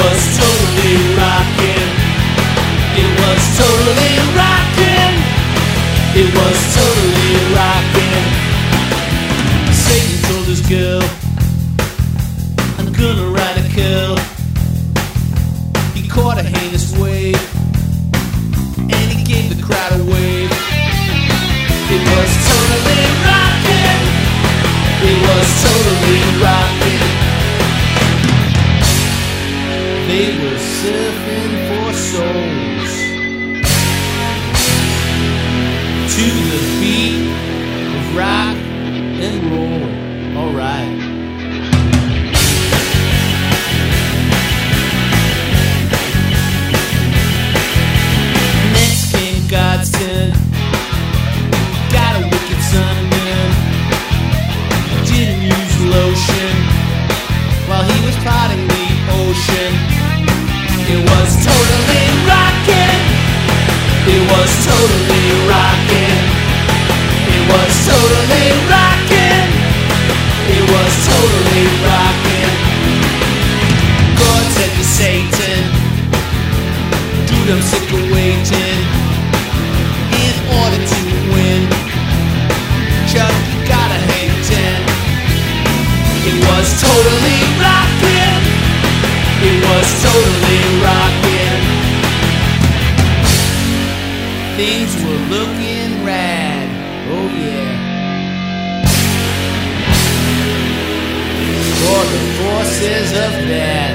was totally rocking. It was totally rocking. It was totally rocking. Satan told his girl, I'm gonna ride a kill. He caught a heinous wave, and he gave the crowd a wave. It was totally rocking. It was totally rocking. They were surfing for souls to the beat of rock and roll. Alright. Next came Godson, got a wicked son man. Didn't use lotion while he was potting the ocean. It was totally rocking. It was totally rocking. It was totally rocking. It was totally rocking. God said to Satan, dude, I'm sick of waiting. In order to win, Chuck, you gotta hang 10. It was totally rocking. It was totally rocking. Things were looking rad. Oh yeah. For the forces of bad.